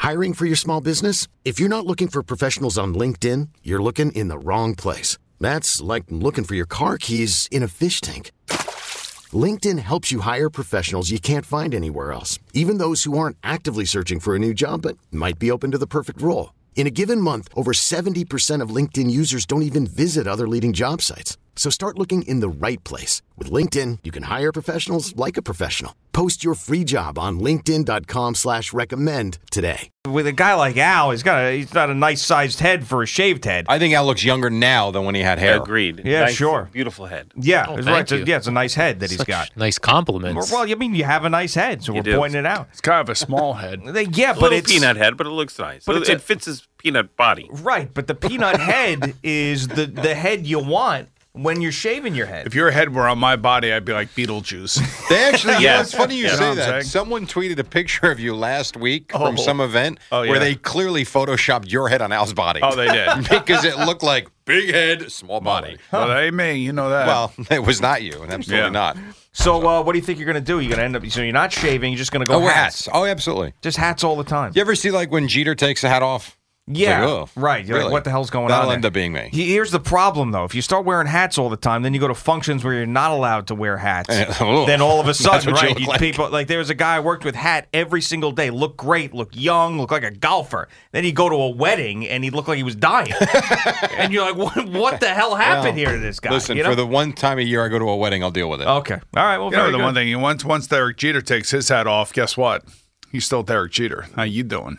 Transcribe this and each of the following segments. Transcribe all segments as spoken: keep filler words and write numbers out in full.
Hiring for your small business? If you're not looking for professionals on LinkedIn, you're looking in the wrong place. That's like looking for your car keys in a fish tank. LinkedIn helps you hire professionals you can't find anywhere else, even those who aren't actively searching for a new job but might be open to the perfect role. In a given month, over seventy percent of LinkedIn users don't even visit other leading job sites. So start looking in the right place. With LinkedIn, you can hire professionals like a professional. Post your free job on linkedin.com slash recommend today. With a guy like Al, he's got a, he's got a nice-sized head for a shaved head. I think Al looks younger now than when he had hair. Agreed. Yeah, nice, sure. Beautiful head. Yeah, Oh, it's thank right. It's a- you. yeah, it's a nice head that he's Such got. nice compliments. Well, I mean, you have a nice head, so You we're do. pointing it out. It's kind of a small head. They- Yeah, A but little it's peanut head, but it looks nice. but It, it's a- it fits his peanut body. right. But the peanut head is the the head you want when you're shaving your head. If your head were on my body, I'd be like Beetlejuice. They actually, yeah, Yeah. it's funny you You know say what I'm that. saying? Someone tweeted a picture of you last week Oh. from some event Oh, yeah. where they clearly photoshopped your head on Al's body. Oh, they did. Because it looked like big head, small body. Well, that ain't me. You know that. Well, it was not you, and absolutely Yeah. not. So, uh, what do you think you're going to do? You're going to end up. So you're not shaving. You're just going to go Oh, wear hats. hats. Oh, absolutely. Just hats all the time. You ever see like when Jeter takes a hat off? It's Yeah, like, oh, right. You're like, really? what the hell's going That'll on? there? end up being me. He- Here's the problem, though. If you start wearing hats all the time, then you go to functions where you're not allowed to wear hats. Oh, then all of a that's sudden, what you right? look you- like. People like there was a guy I worked with hat every single day. Looked great, looked young, looked like a golfer. Then he'd go to a wedding and he looked like he was dying. And you're like, what, what the hell happened Well, here to this guy? Listen, you know? for the one time a year I go to a wedding, I'll deal with it. okay, all right. Well, you know very the good. one thing. Once once Derek Jeter takes his hat off, guess what? He's still Derek Jeter. How you doing?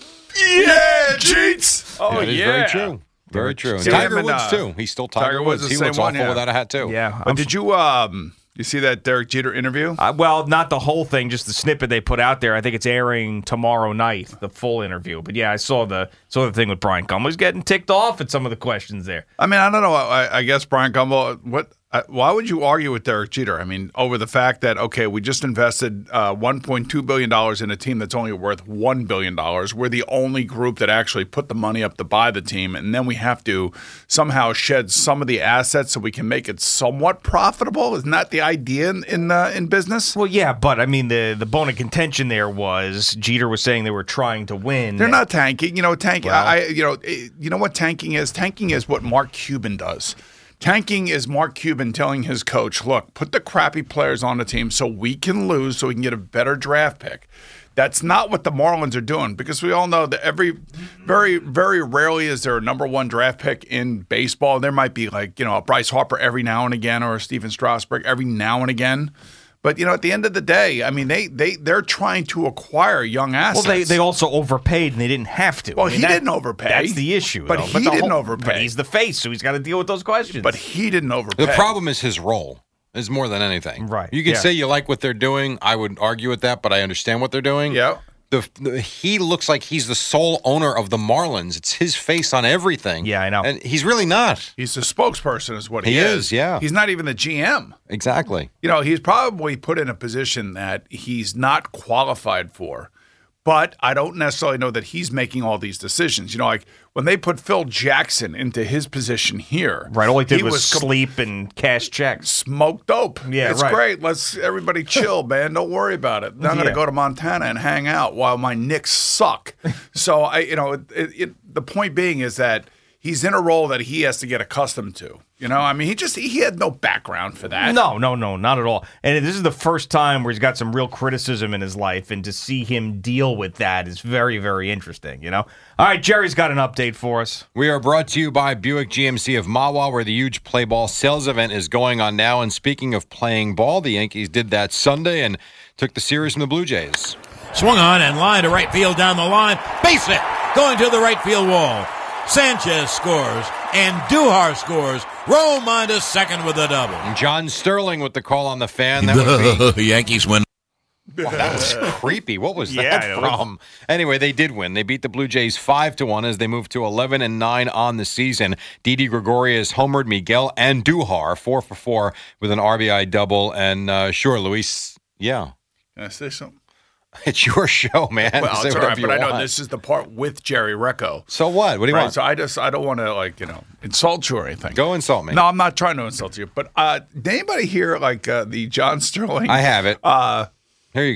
Yeah, Jeets. Oh That is yeah. very true. Very true. And See Tiger him and, Woods uh, too. He's still Tiger, Tiger Woods. Woods, the He same looks one, awful yeah. without a hat too. Yeah. But did you um you see that Derek Jeter interview? Uh, well, not the whole thing, just the snippet they put out there. I think it's airing tomorrow night, the full interview. But yeah, I saw the saw the thing with Brian Gumbel. He's getting ticked off at some of the questions there. I mean, I don't know. I, I guess Brian Gumbel. What? Uh, why would you argue with Derek Jeter? I mean, over the fact that okay, we just invested uh, one point two billion dollars in a team that's only worth one billion dollars. We're the only group that actually put the money up to buy the team, and then we have to somehow shed some of the assets so we can make it somewhat profitable. Isn't that the idea in in, uh, in business? Well, yeah, but I mean, the the bone of contention there was Jeter was saying they were trying to win. They're not tanking. You know, tanking. Well- I, you know, eh, you know what tanking is. Tanking is what Mark Cuban does. Tanking is Mark Cuban telling his coach, "Look, put the crappy players on the team so we can lose, so we can get a better draft pick." That's not what the Marlins are doing because we all know that every, very, very rarely is there a number one draft pick in baseball. There might be like you know a Bryce Harper every now and again or a Steven Strasburg every now and again. But, you know, at the end of the day, I mean, they, they, they're trying to acquire young Well, assets. they, they also overpaid and they didn't have to. Well, I mean, he that- didn't overpay. That's the issue. But though. he the didn't whole- overpay. But he's the face, so he's got to deal with those questions. But he didn't overpay. The problem is his role is more than anything. Right, You can yeah. say you like what they're doing. I would argue with that, but I understand what they're doing. Yeah. The, the he looks like he's the sole owner of the Marlins. It's his face on everything. Yeah, I know. And he's really not. He's the spokesperson is what he, He is, yeah. He's not even the G M. Exactly. You know, he's probably put in a position that he's not qualified for. But I don't necessarily know that he's making all these decisions. You know, like when they put Phil Jackson into his position here. right, all he did was, com- sleep and cash checks. smoke dope. Yeah, it's right. great. Let's everybody chill, man. Don't worry about it. I'm going Yeah. to go to Montana and hang out while my Knicks suck. so I, you know, it, it, it, the point being is that he's in a role that he has to get accustomed to. You know, I mean, he just he had no background for that. No, no, no, not at all. And this is the first time where he's got some real criticism in his life, and to see him deal with that is very, very interesting, you know? All right, Jerry's got an update for us. We are brought to you by Buick G M C of Mahwah, where the huge play ball sales event is going on now. And speaking of playing ball, the Yankees did that Sunday and took the series from the Blue Jays. Swung on and line to right field down the line. Base hit. Going to the right field wall. Sanchez scores and Duhar scores. Romine to second with a double. And John Sterling with the call on the fan. That would be Yankees win. Wow, that was creepy. What was Yeah, that it was- from? Anyway, they did win. They beat the Blue Jays five to one as they moved to eleven and nine on the season. Didi Gregorius homered, Miguel Andujar four for four with an R B I double. And uh, sure, Luis, yeah, Can I say something? it's your show, man. Well, Say it's all whatever right, you but I know want. this is the part with Jerry Recco. So what? What do you Right, want? so I just I don't want to like you know insult you or anything. Go insult me. No, I'm not trying to insult you. But uh, did anybody hear like uh, the John Sterling? I have it. Uh, Here you go.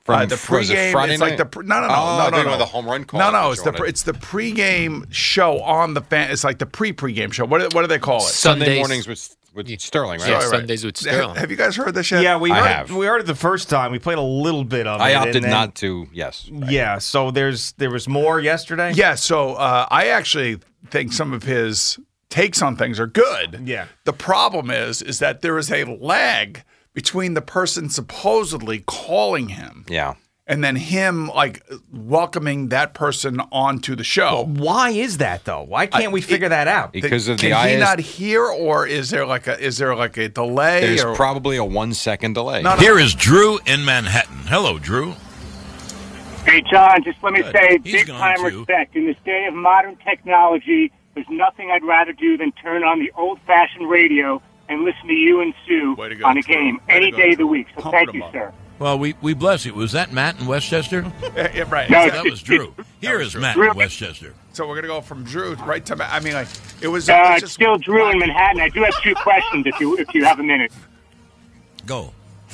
From Uh, the was it pregame, Friday it's night? like the pre- no, no, no, Oh, no, I no, thought you no. were the home run call. No, I no, thought it's you the wanted- pre- it's the pregame show on the fan. It's like the pre-pregame show. What do, what do they call it? Sunday Sundays- mornings with with Sterling, right? Yeah, Right, right. Sundays with Have, Sterling. have you guys heard this yet? Yeah, we I heard have. It, we heard it the first time. We played a little bit of it. I and opted then- not to. Yes. Yeah, so there's there was more yesterday. Yeah, so uh, I actually think some of his takes on things are good. Yeah. The problem is, is that there is a lag between the person supposedly calling him Yeah. and then him like welcoming that person onto the show. Why is that though? Why can't we I- figure that out? Because of Can the he I S. not hear, or is there like a is there like a delay? There's or, probably a one second delay. No, no. Here is Drew in Manhattan. Hello, Drew. Hey, John, just let me Good. say He's big gone, time too. respect. In this day of modern technology, there's nothing I'd rather do than turn on the old-fashioned radio and listen to you and Sue Way to go, on a Drew. game Way to any go, day of the Drew. week. So Pumping thank him you, up. sir. Well, we, we bless you. Was that Matt in Westchester? Yeah, yeah, right. No, That was Drew. Here was is Drew. Matt Drew. in Westchester. So we're gonna go from Drew right to I mean, like it was. Uh, it was it's just still Drew in Manhattan. I do have two questions if you if you have a minute. Go.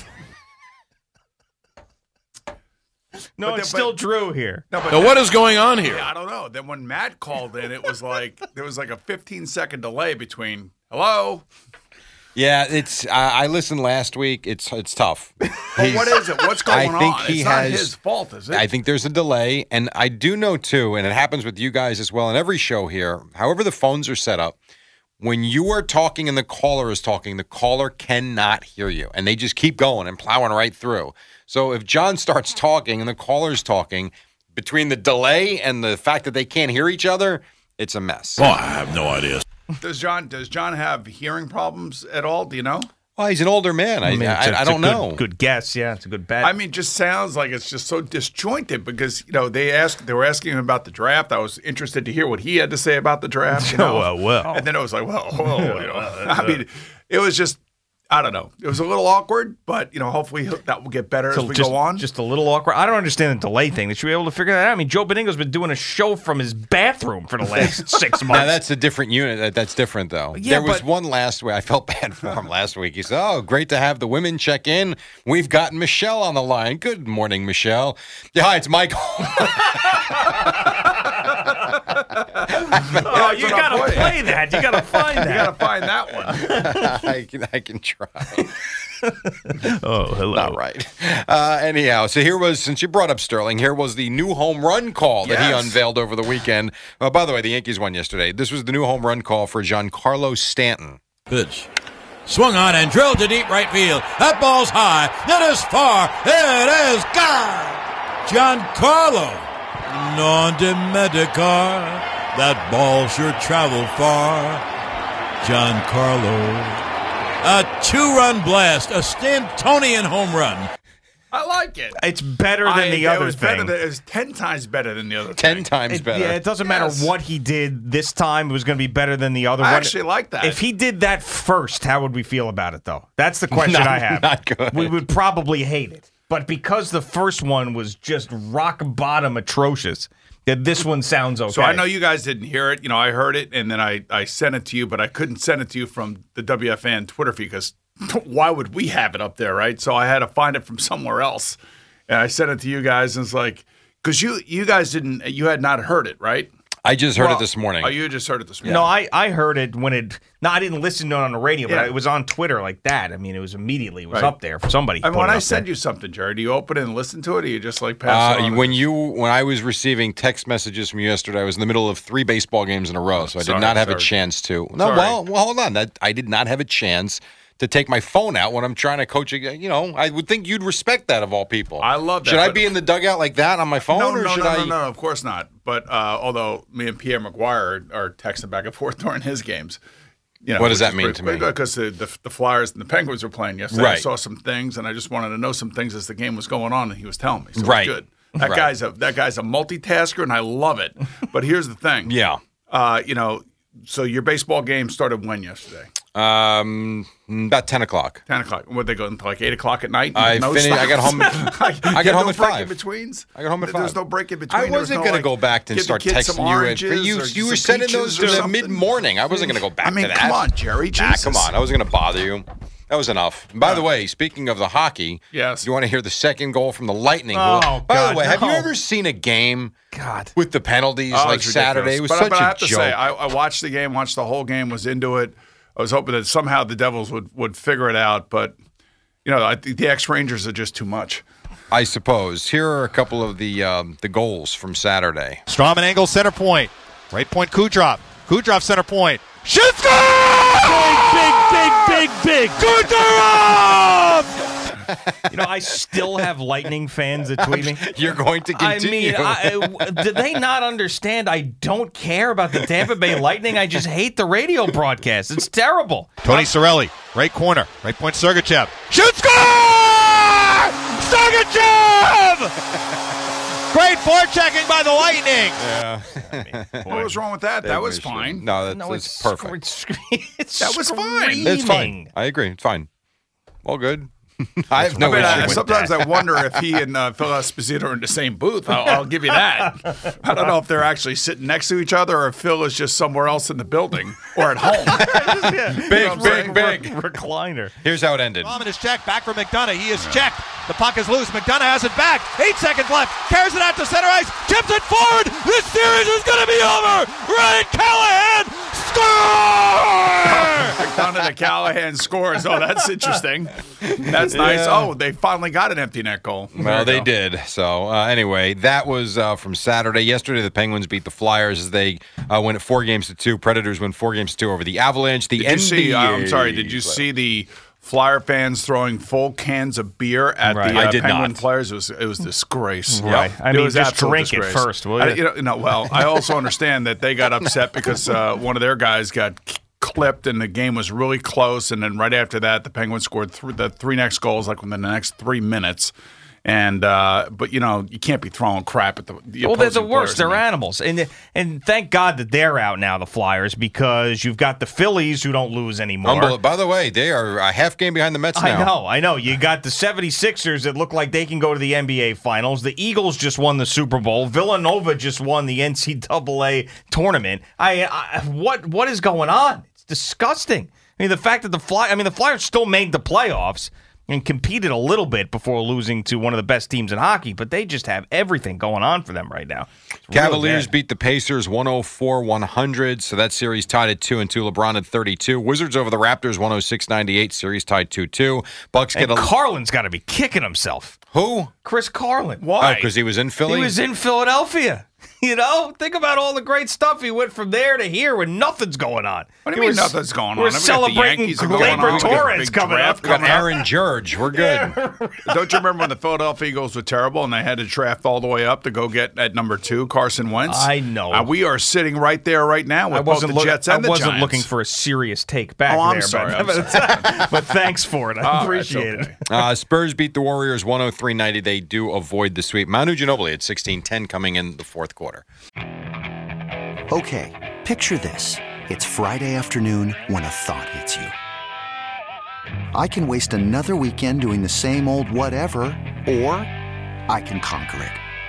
No, But it's the- still but- Drew here. No, but So what is going on here? I don't know. Then when Matt called in, it was like there was like a fifteen second delay between hello. Yeah, it's. I I listened last week. It's it's tough. But He's- what is it? What's going I think on? he it's not has- his fault, is it? I think there's a delay, and I do know too, and it happens with you guys as well in every show here. However, the phones are set up, when you are talking and the caller is talking, the caller cannot hear you, and they just keep going and plowing right through. So if John starts talking and the caller's talking, between the delay and the fact that they can't hear each other, it's a mess. Oh, I have no idea. Does John does John have hearing problems at all? Do you know? Well, he's an older man. I, I, mean, it's a- I, it's a don't good- know. Good guess. Yeah, it's a good bet. I mean, just sounds like it's just so disjointed because you know they asked they were asking him about the draft. I was interested to hear what he had to say about the draft. You know? well, well. And then it was like, well, well, you know. I mean, it was just I don't know. It was a little awkward, but you know, hopefully that will get better So as we just, go on. Just a little awkward. I don't understand the delay thing. They should be able to figure that out. I mean, Joe Beningo's been doing a show from his bathroom for the last six months. Now that's a different unit. That- That's different, though. Yeah, there was but- one last week. I felt bad for him last week. He said, "Oh, great to have the women check in. We've got Michelle on the line. Good morning, Michelle. Yeah, hi, it's Michael." oh, you what I'm gotta playing. play that. You gotta find you that. got to find that one. I can, I can try. Oh, hello. Not right. Uh, anyhow, so here was, since you brought up Sterling, here was the new home run call that he Yes. unveiled over the weekend. Uh, by the way, the Yankees won yesterday. This was the new home run call for Giancarlo Stanton. Pitch. Swung on and drilled to deep right field. That ball's high. It is far. It is gone. Giancarlo. Non de Medicar. That ball sure traveled far. Giancarlo. A two-run blast. A Stantonian home run. I like it. It's better than I- the it other was thing. Better than, it was ten times better than the other. Ten thing. times It- better. Yeah, it doesn't Yes. matter what he did this time. It was going to be better than the other I one. actually like that. If he did that first, how would we feel about it, though? That's the question Not- I have. not good. We would probably hate it. But because the first one was just rock bottom atrocious, that this one sounds okay. So I know you guys didn't hear it. You know, I heard it and then I, I sent it to you, but I couldn't send it to you from the W F N Twitter feed because why would we have it up there, right? So I had to find it from somewhere else. And I sent it to you guys and it's like, because you, you guys didn't, you had not heard it, right? I just heard Well, it this morning. Oh, you just heard it this morning. No, I, I heard it when it. No, I didn't listen to it on the radio, but Yeah. it was on Twitter like that. I mean, it was immediately it was Right. up there for somebody. I mean, put when it I up send there. you something, Jerry, do you open it and listen to it, or you just like pass it Uh, on? when you when I was receiving text messages from you yesterday, I was in the middle of three baseball games in a row, so I did Sorry, not have a sorry. chance to. No, Sorry. well, well, hold on. That I did not have a chance to take my phone out when I'm trying to coach. a- You know, I would think you'd respect that of all people. I love that, Should I but- be in the dugout like that on my phone, No, or no, should no, I? no, no, of course not. But uh, although me and Pierre McGuire are, are texting back and forth during his games. You know, What does which that is mean pretty- to me? Because the, the, the Flyers and the Penguins were playing yesterday. I Right. saw some things, and I just wanted to know some things as the game was going on, and he was telling me. So it was Right. good. That Right. guy's a that guy's a multitasker, and I love it. But here's the thing. Yeah. Uh, you know, so your baseball game started when yesterday? Um, about ten o'clock. Ten o'clock. Would they go until like eight o'clock at night? I no finished- I got stops? home- I I got home no at break five. in betweens. I got home at There was five. no break in between. I There was wasn't no, going to like, go back and give the start kids some texting you. At, oranges but you or you were some sending those peaches to or the something. mid morning. I wasn't going to go back I mean, to that. come on, Jerry. Nah, Jesus. come on. I wasn't going to bother you. That was enough. By the way, speaking of the hockey, yes, you want to hear the second goal from the Lightning? Oh, who, by God, the way, have no. you ever seen a game God. with the penalties Oh, like it's Saturday? ridiculous. It was but, such but a I have to joke. say, I, I watched the game, watched the whole game, was into it. I was hoping that somehow the Devils would, would figure it out, but you know, I think the ex-Rangers are just too much. I suppose. Here are a couple of the um, the goals from Saturday. Strawman angle center point. Right point Kudrop. Kudrop center point. Shoot score! Big, big, big, big, big. Kudrop! You know, I still have Lightning fans that tweet me. You're going to continue. I mean, I, do they not understand? I don't care about the Tampa Bay Lightning. I just hate the radio broadcast. It's terrible. Tony Cirelli, right corner. Right point Sergachev. Shoot score! Sergachev! Great forechecking by the Lightning. Yeah. What was wrong with that? That was fine. No, that's, No, that's it's perfect. Scre- it's That was fine. It's fine. screaming. I agree. It's fine. All good. I have no I mean, issue I, with sometimes that. I wonder if he and uh, Phil Esposito are in the same booth. I'll, I'll give you that. I don't know if they're actually sitting next to each other or if Phil is just somewhere else in the building or at home. Big, big, big. Recliner. Here's how it ended. Strawman is checked. Back for McDonough. He is checked. The puck is loose. McDonough has it back. Eight seconds left. Carries it out to center ice. Chips it forward. This series is going to be over. Ryan Callahan score! McDonough to Callahan scores. Oh, that's interesting. That's nice. Yeah. Oh, they finally got an empty net goal. Well, There they you go. did. So, uh, anyway, that was uh, from Saturday. Yesterday, the Penguins beat the Flyers as they uh, win it four games to two. Predators win four games to two over the Avalanche. The Did you see? N B A I'm sorry. Did you see the Flyer fans throwing full cans of beer at Right. the uh, I did Penguin not. players? It was it was disgrace. Right. I It mean, was just absolute drink it disgrace. first, will I- you? you know, no, well, I also understand that they got upset because uh, one of their guys got k- clipped and the game was really close. And then right after that, the Penguins scored th- the three next goals like within the next three minutes. And uh, but you know you can't be throwing crap at the, the Well, they're the opposing worst. players. They're I mean, animals, and and thank God that they're out now, the Flyers, because you've got the Phillies who don't lose anymore. Unbel- By the way, they are a half game behind the Mets now. I know, I know. You got the seventy-sixers that look like they can go to the N B A Finals. The Eagles just won the Super Bowl. Villanova just won the N C double A tournament. I, I what what is going on? It's disgusting. I mean, the fact that the Fly, I mean, the Flyers still made the playoffs and competed a little bit before losing to one of the best teams in hockey, but they just have everything going on for them right now. It's really Cavaliers bad. beat the Pacers one oh four one hundred, so that series tied at two and two. LeBron at thirty-two. Wizards over the Raptors one oh six ninety-eight, series tied two two. Bucks And get a Carlin's got to be kicking himself. who? Chris Carlin. Oh, because he was in Philly. He was in Philadelphia. You know, think about all the great stuff. He went from there to here when nothing's going on. What do He you mean was- nothing's going on? I We're mean, we got the celebrating Yankees are going on. Gleyber We got a Torres big coming draft up. We got coming up. Aaron Judge. We're good. Don't you remember when the Philadelphia Eagles were terrible and they had to draft all the way up to go get at number two Carson Wentz? I know. Uh, we are sitting right there right now with I both wasn't, the look- Jets I and the wasn't Giants. looking for a serious take back Oh, I'm there. sorry, But, I'm but, but thanks for it. I All right, appreciate it's it. okay. Uh, Spurs beat the Warriors one oh three ninety. They do avoid the sweep. Manu Ginobili at sixteen ten coming in the fourth quarter. Okay, picture this. It's Friday afternoon when a thought hits you. I can waste another weekend doing the same old whatever, or I can conquer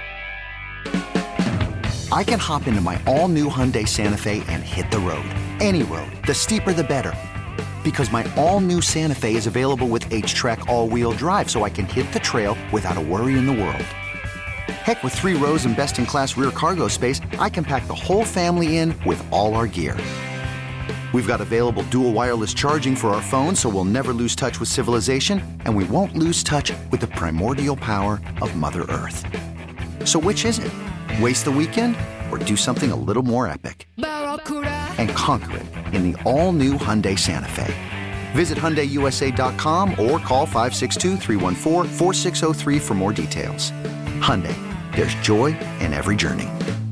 it. I can hop into my all-new Hyundai Santa Fe and hit the road. Any road. The steeper, the better. Because my all-new Santa Fe is available with H-Track all-wheel drive, so I can hit the trail without a worry in the world. Heck, with three rows and best-in-class rear cargo space, I can pack the whole family in with all our gear. We've got available dual wireless charging for our phones, so we'll never lose touch with civilization, and we won't lose touch with the primordial power of Mother Earth. So which is it? Waste the weekend or do something a little more epic? And conquer it in the all-new Hyundai Santa Fe. Visit Hyundai U S A dot com or call five six two, three one four, four six zero three for more details. Hyundai, there's joy in every journey.